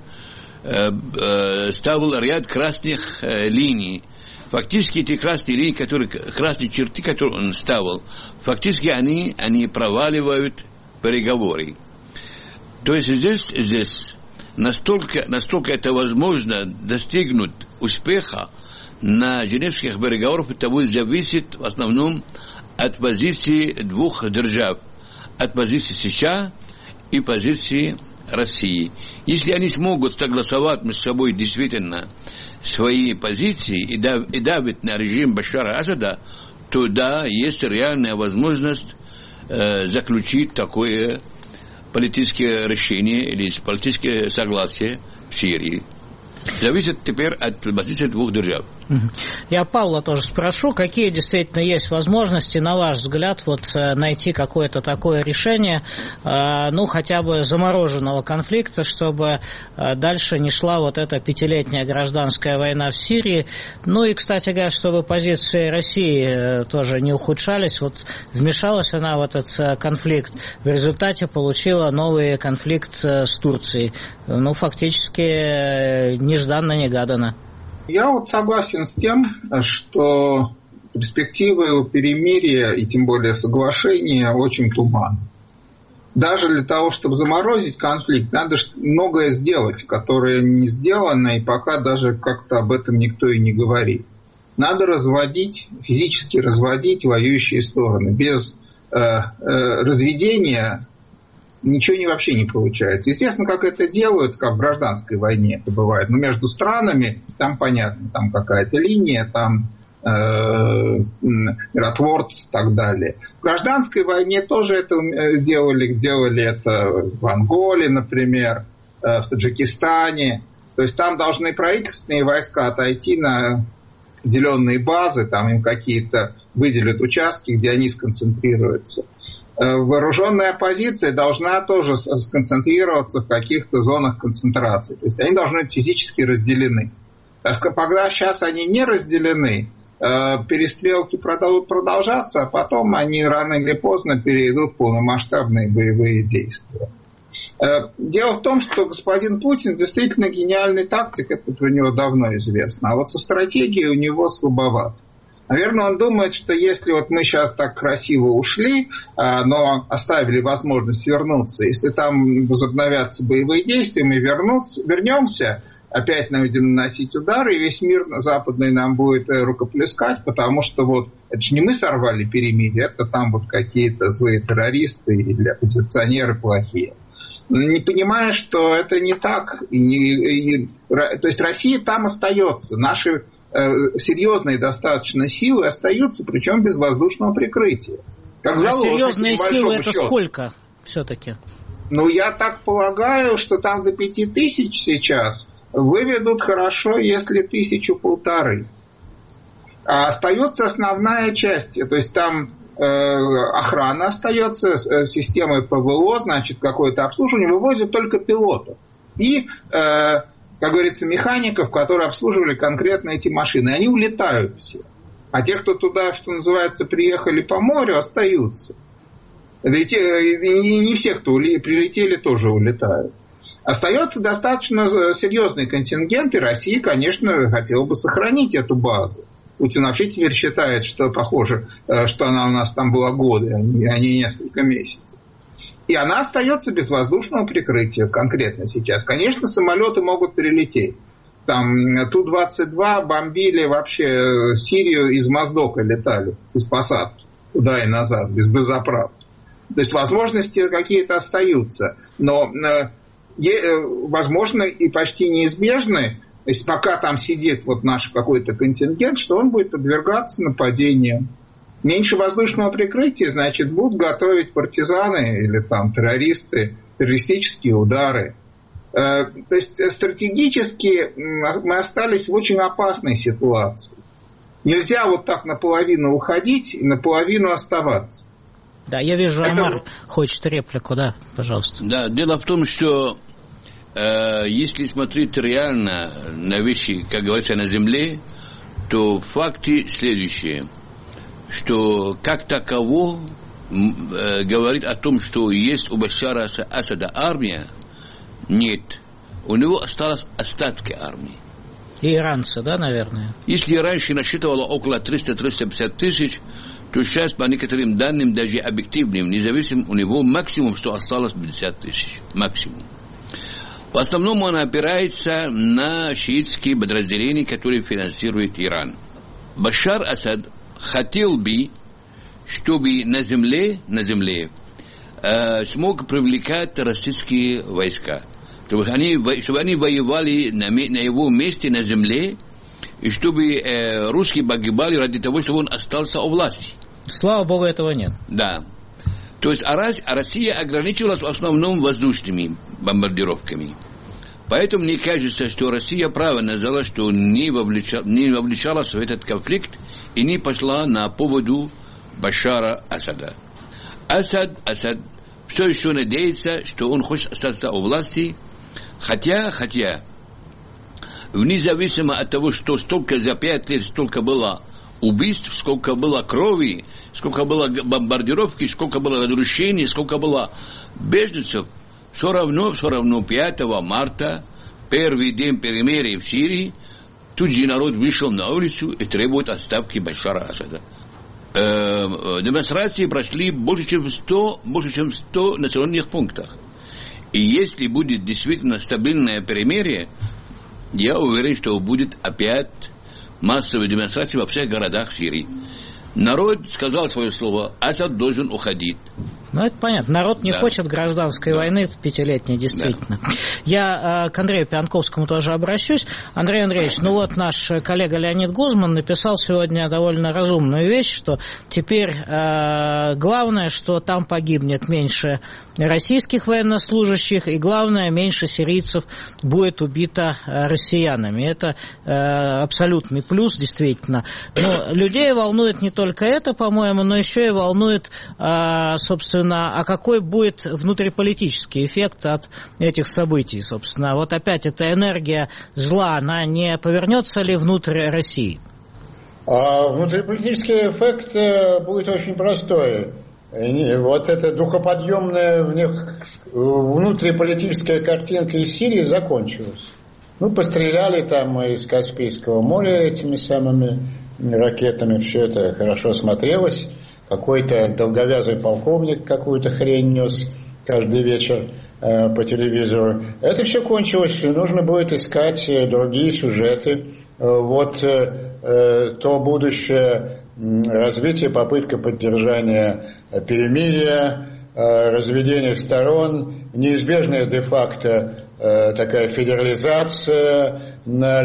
ставил ряд красных линий. Фактически эти красные линии, красные черты, которые он ставил, фактически они проваливают переговоры. То есть здесь настолько это возможно достигнуть успеха на женевских переговорах, это будет зависеть в основном от позиции двух держав, от позиции США и позиции России. Если они смогут согласовать между собой действительно свои позиции и давить на режим Башара Асада, то да, есть реальная возможность заключить такое политическое решение или политическое согласие в Сирии. Зависит теперь от позиции двух держав. Я Павла тоже спрошу, какие действительно есть возможности, на ваш взгляд, найти какое-то такое решение, хотя бы замороженного конфликта, чтобы дальше не шла эта 5-летняя гражданская война в Сирии. И, кстати говоря, чтобы позиции России тоже не ухудшались. Вмешалась она в этот конфликт, в результате получила новый конфликт с Турцией. Фактически нежданно-негаданно. Я согласен с тем, что перспективы перемирия и тем более соглашения очень туманны. Даже для того, чтобы заморозить конфликт, надо многое сделать, которое не сделано, и пока даже как-то об этом никто и не говорит. Надо физически разводить воюющие стороны. Без разведения ничего вообще не получается. Естественно, как это делают, как в гражданской войне это бывает. Между странами, там понятно, там какая-то линия, там миротворцы и так далее. В гражданской войне тоже это делали это в Анголе, например, в Таджикистане. То есть там должны правительственные войска отойти на определенные базы, там им какие-то выделят участки, где они сконцентрируются. Вооруженная оппозиция должна тоже сконцентрироваться в каких-то зонах концентрации. То есть они должны быть физически разделены. Когда сейчас они не разделены, перестрелки будут продолжаться, а потом они рано или поздно перейдут в полномасштабные боевые действия. Дело в том, что господин Путин действительно гениальный тактик, это про него давно известно, а вот со стратегией у него слабовато. Наверное, он думает, что если вот мы сейчас так красиво ушли, но оставили возможность вернуться, если там возобновятся боевые действия, мы вернемся, опять будем наносить удары, и весь мир западный нам будет рукоплескать, потому что вот это же не мы сорвали перемирие, это там вот какие-то злые террористы или оппозиционеры плохие. Не понимая, что это не так, то есть Россия там остается, наши серьезные достаточно силы остаются, причем без воздушного прикрытия. Как серьезные силы это сколько все-таки? Ну, я так полагаю, что там до 5000 сейчас выведут хорошо, если 1000-1500. А остается основная часть, то есть там охрана остается, системы ПВО, значит, какое-то обслуживание, вывозят только пилотов. И, как говорится, механиков, которые обслуживали конкретно эти машины. Они улетают все. А те, кто туда, что называется, приехали по морю, остаются. Ведь не все, кто прилетели, тоже улетают. Остается достаточно серьезный контингент, и Россия, конечно, хотела бы сохранить эту базу. Путин вообще теперь считает, что похоже, что она у нас там была годы, а не несколько месяцев. И она остается без воздушного прикрытия конкретно сейчас. Конечно, самолеты могут прилететь. Там Ту-22 бомбили вообще Сирию, из Моздока летали, из посадки, туда и назад, без дозаправки. То есть возможности какие-то остаются. Но, возможно, и почти неизбежны, если пока там сидит вот наш какой-то контингент, что он будет подвергаться нападениям. Меньше воздушного прикрытия, значит, будут готовить партизаны или там террористы, террористические удары. То есть стратегически мы остались в очень опасной ситуации. Нельзя вот так наполовину уходить и наполовину оставаться. Да, я вижу, Амар хочет реплику, да, пожалуйста. Да, дело в том, что если смотреть реально на вещи, как говорится, на земле, то факты следующие, что как таково говорит о том, что есть у Башара Асада армия, нет. У него осталось остатки армии. И иранцы, да, наверное? Если раньше насчитывало около 300-350 тысяч, то сейчас, по некоторым данным, даже объективным, независимым, у него максимум, что осталось 50 тысяч. Максимум. В основном он опирается на шиитские подразделения, которые финансирует Иран. Башар Асад хотел бы, чтобы на земле смог привлекать российские войска. Чтобы они воевали на его месте на земле, и чтобы русские погибали ради того, чтобы он остался у власти. Слава Богу, этого нет. Да. То есть Россия ограничилась в основном воздушными бомбардировками. Поэтому мне кажется, что Россия правильно сделала, что не вовлечалась в этот конфликт и не пошла на поводу Башара Асада. Асад все еще надеется, что он хочет остаться у власти, хотя вне зависимости от того, что столько за 5 лет столько было убийств, сколько было крови, сколько было бомбардировки, сколько было разрушений, сколько было беженцев, все равно 5 марта, первый день перемирия в Сирии, тут же народ вышел на улицу и требует отставки Башара Асада. Демонстрации прошли больше, чем в 100 населенных пунктах. И если будет действительно стабильное перемирие, я уверен, что будет опять массовые демонстрации во всех городах Сирии. Народ сказал свое слово, Асад должен уходить. Ну, это понятно. Народ не хочет гражданской войны 5-летней, действительно. Да. Я к Андрею Пьянковскому тоже обращусь. Андрей Андреевич, ну вот наш коллега Леонид Гузман написал сегодня довольно разумную вещь, что теперь главное, что там погибнет меньше российских военнослужащих, и главное, меньше сирийцев будет убито россиянами. Это абсолютный плюс, действительно. Но людей волнует не только это, по-моему, но еще и волнует, собственно, а какой будет внутриполитический эффект от этих событий, собственно. Вот опять эта энергия зла, она не повернется ли внутрь России? Внутриполитический эффект будет очень простой. Вот эта духоподъемная внутриполитическая картинка из Сирии закончилась. Ну, постреляли там из Каспийского моря этими самыми ракетами, все это хорошо смотрелось. Какой-то долговязый полковник какую-то хрень нес каждый вечер по телевизору. Это все кончилось, и нужно будет искать другие сюжеты. Вот то будущее развитие, попытка поддержания перемирия, разведение сторон, неизбежная де-факто такая федерализация на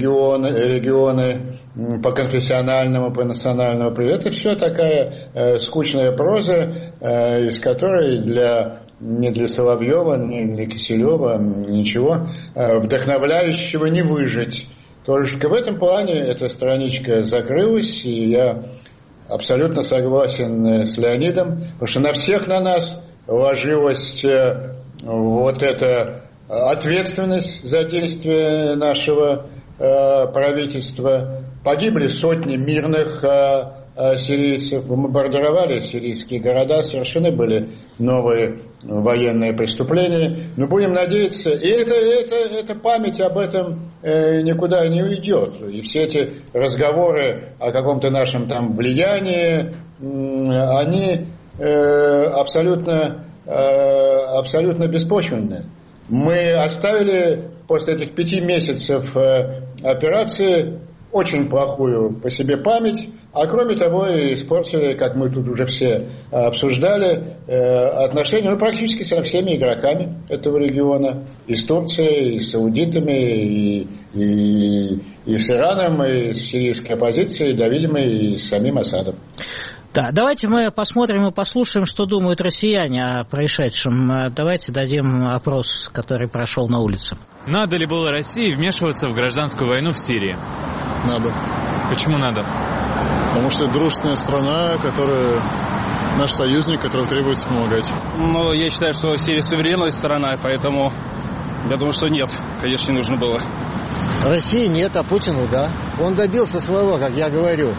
регионы по конфессиональному, по национальному. Это все такая скучная проза, из которой ни для Соловьева, ни для Киселева ничего вдохновляющего не выжить. Только в этом плане эта страничка закрылась, и я абсолютно согласен с Леонидом, потому что на всех на нас ложилась вот эта ответственность за действия нашего правительства. Погибли сотни мирных сирийцев, бомбардировали сирийские города, совершены были новые военные преступления. Но будем надеяться, и эта память об этом никуда не уйдет. И все эти разговоры о каком-то нашем там влиянии, они абсолютно беспочвенны. Мы оставили после этих 5 месяцев операции очень плохую по себе память, а кроме того испортили, как мы тут уже все обсуждали, отношения практически со всеми игроками этого региона, и с Турцией, и с саудитами, и с Ираном, и с сирийской оппозицией, да, видимо, и с самим Асадом. Да, давайте мы посмотрим и послушаем, что думают россияне о происшедшем. Давайте дадим опрос, который прошел на улице. Надо ли было России вмешиваться в гражданскую войну в Сирии? Надо. Почему надо? Потому что это дружественная страна, которая наш союзник, которому требуется помогать. Ну, я считаю, что Сирия суверенная страна, поэтому я думаю, что нет, конечно, не нужно было. России нет, а Путину да. Он добился своего, как я говорю.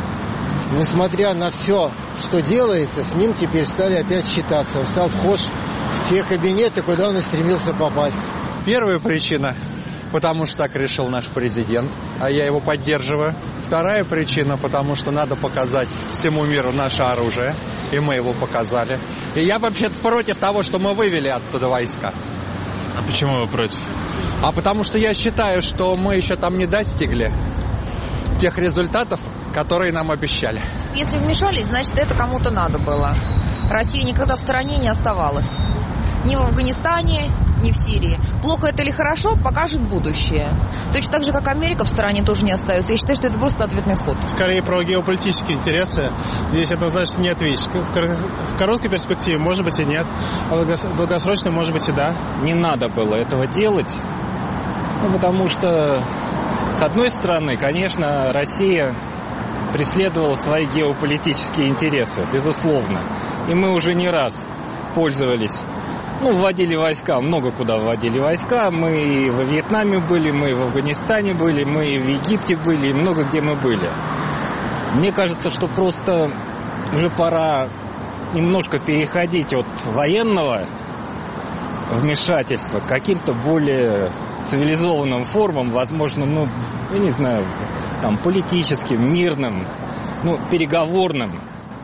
Несмотря на все, что делается, с ним теперь стали опять считаться. Он стал вхож в те кабинеты, куда он и стремился попасть. Первая причина, потому что так решил наш президент, а я его поддерживаю. Вторая причина, потому что надо показать всему миру наше оружие, и мы его показали. И я вообще-то против того, что мы вывели оттуда войска. А почему вы против? А потому что я считаю, что мы еще там не достигли тех результатов, которые нам обещали. Если вмешались, значит, это кому-то надо было. Россия никогда в стороне не оставалась. Ни в Афганистане, ни в Сирии. Плохо это или хорошо, покажет будущее. Точно так же, как Америка в стороне тоже не остается. Я считаю, что это просто ответный ход. Скорее про геополитические интересы. Здесь однозначно не ответить. В короткой перспективе, может быть, и нет. А в долгосрочной, может быть, и да. Не надо было этого делать. Потому что, с одной стороны, конечно, Россия преследовала свои геополитические интересы, безусловно. И мы уже не раз пользовались, вводили войска, много куда вводили войска. Мы и во Вьетнаме были, мы и в Афганистане были, мы и в Египте были, и много где мы были. Мне кажется, что просто уже пора немножко переходить от военного вмешательства к каким-то более цивилизованным формам, возможно, я не знаю, там, политическим, мирным, переговорным.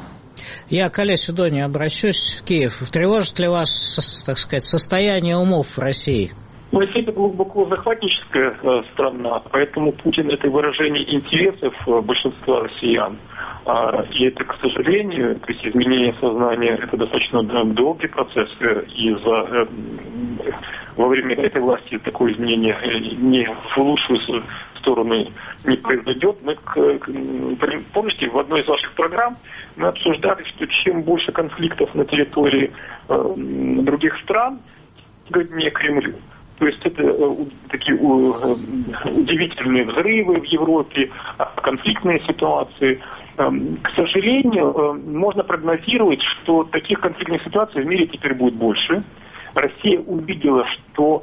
Я к Олесю Доне обращусь в Киев. Тревожит ли вас, так сказать, состояние умов в России? Россия — это глубоко захватническая страна, поэтому Путин — это выражение интересов большинства россиян. И это, к сожалению, то есть изменение сознания — это достаточно долгий процесс, и во время этой власти такое изменение не в лучшую сторону не произойдет. Помните, в одной из ваших программ мы обсуждали, что чем больше конфликтов на территории других стран, выгоднее Кремлю. То есть это такие удивительные взрывы в Европе, конфликтные ситуации. К сожалению, можно прогнозировать, что таких конфликтных ситуаций в мире теперь будет больше. Россия увидела, что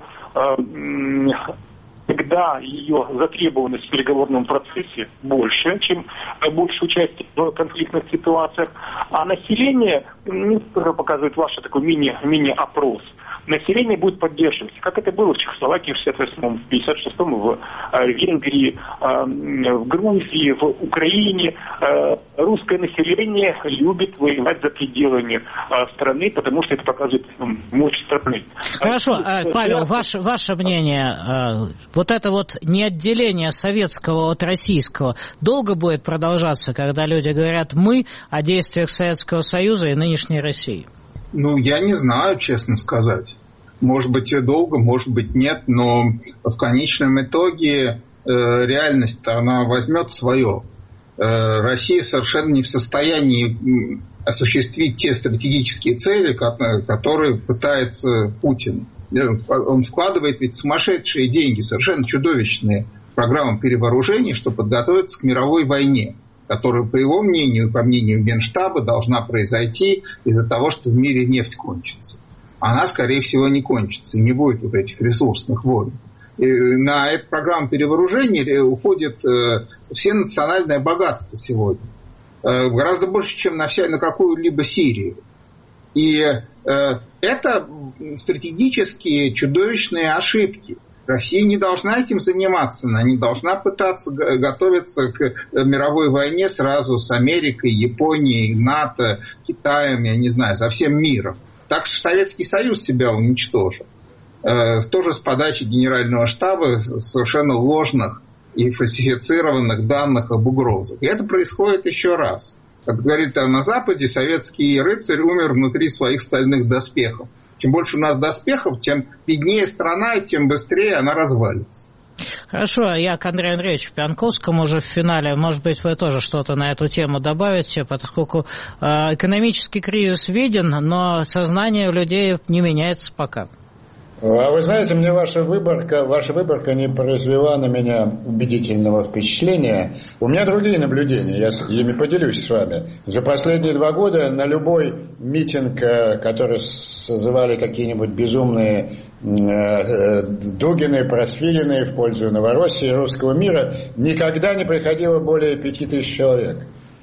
когда ее затребованность в переговорном процессе больше, чем больше участия в конфликтных ситуациях, а население, показывает ваш такой мини-опрос, население будет поддерживать, как это было в Чехословакии в 68-м, в 56-м, в Венгрии, в Грузии, в Украине. Русское население любит воевать за пределами страны, потому что это показывает мощь страны. Хорошо, Павел, ваше мнение, вот это вот неотделение советского от российского долго будет продолжаться, когда люди говорят «мы» о действиях Советского Союза и нынешней России? Я не знаю, честно сказать. Может быть, и долго, может быть, нет, но в конечном итоге реальность, она возьмет свое. Россия совершенно не в состоянии осуществить те стратегические цели, которые пытается Путин. Он вкладывает ведь сумасшедшие деньги, совершенно чудовищные, в программу перевооружений, чтобы подготовиться к мировой войне, которая, по его мнению, по мнению Генштаба, должна произойти из-за того, что в мире нефть кончится. Она, скорее всего, не кончится, и не будет вот этих ресурсных войн. И на эту программу перевооружений уходит все национальное богатство сегодня. Гораздо больше, чем на какую-либо Сирию. И это стратегические чудовищные ошибки. Россия не должна этим заниматься, она не должна пытаться готовиться к мировой войне сразу с Америкой, Японией, НАТО, Китаем, я не знаю, со всем миром. Так что Советский Союз себя уничтожил. Тоже с подачи Генерального штаба совершенно ложных и фальсифицированных данных об угрозах. И это происходит еще раз. Как говорит на Западе, советский рыцарь умер внутри своих стальных доспехов. Чем больше у нас доспехов, тем беднее страна, и тем быстрее она развалится. Хорошо, я к Андрею Андреевичу Пьянковскому уже в финале. Может быть, вы тоже что-то на эту тему добавите, поскольку экономический кризис виден, но сознание у людей не меняется пока. А вы знаете, мне ваша выборка не произвела на меня убедительного впечатления. У меня другие наблюдения, я ими поделюсь с вами. За последние 2 года на любой митинг, который созывали какие-нибудь безумные Дугины, Просвирины в пользу Новороссии, русского мира, никогда не приходило более 5000 человек.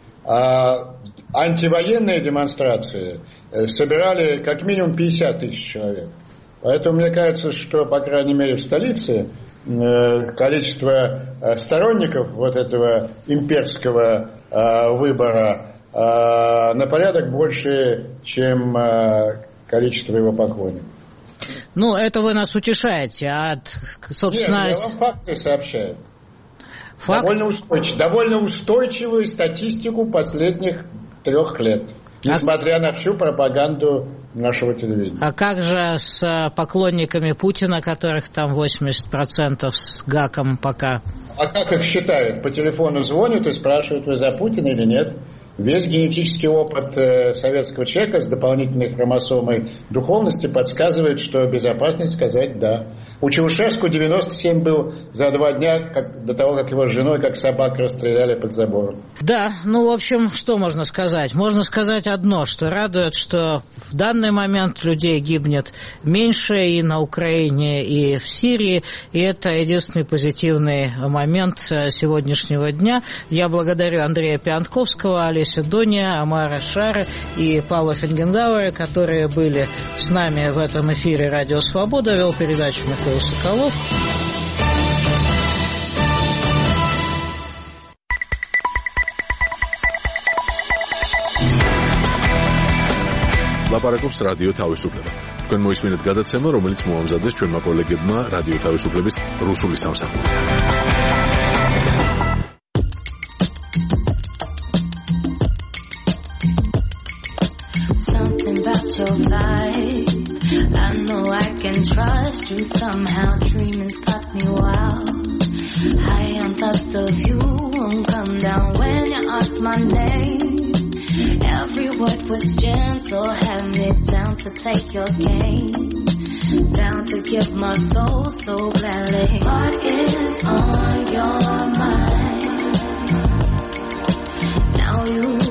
А антивоенные демонстрации собирали как минимум 50 000 человек. Поэтому мне кажется, что, по крайней мере, в столице количество сторонников вот этого имперского выбора на порядок больше, чем количество его поклонников. Это вы нас утешаете, собственно... Нет, я вам факты сообщаю. Довольно устойчивую статистику последних 3 лет, несмотря на всю пропаганду нашего телевидения. А как же с поклонниками Путина, которых там 80% с гаком пока? А как их считают? По телефону звонят и спрашивают, вы за Путина или нет? Весь генетический опыт советского человека с дополнительной хромосомой духовности подсказывает, что безопаснее сказать «да». У Чаушеску 97 был за 2 дня до того, как его с женой, как собак, расстреляли под забором. Да, в общем, что можно сказать? Можно сказать одно, что радует, что в данный момент людей гибнет меньше и на Украине, и в Сирии, и это единственный позитивный момент сегодняшнего дня. Я благодарю Андрея Пьянковского, Олеся Дония, Амара Шара и Павла Фельгенгауэра, которые были с нами в этом эфире «Радио Свобода». Вел передачу Михаил Соколов. ლაპარაკობს რადიო თავისუფლება. თქვენ მოისმინეთ გადაცემა, რომელიც მოამზადეს ჩვენმა კოლეგებმა რადიო თავისუფლების რუსული სამსახური. Something about your vibe, I know I can trust you. Somehow dreaming's got me wild. High on thoughts of you, won't come down when you ask my name. Every word was gentle, had me down to take your game, down to give my soul so gladly. What is on your mind? Now you